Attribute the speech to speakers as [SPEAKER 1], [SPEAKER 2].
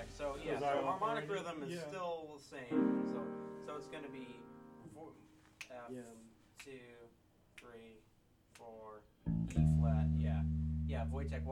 [SPEAKER 1] correct. So yeah,
[SPEAKER 2] Was
[SPEAKER 1] so
[SPEAKER 2] I
[SPEAKER 1] harmonic
[SPEAKER 2] already-
[SPEAKER 1] rhythm is
[SPEAKER 2] yeah.
[SPEAKER 1] still the same. So it's going to be F,
[SPEAKER 2] Yeah.
[SPEAKER 1] 2, 3, 4, E flat. Yeah, yeah. Wojtek.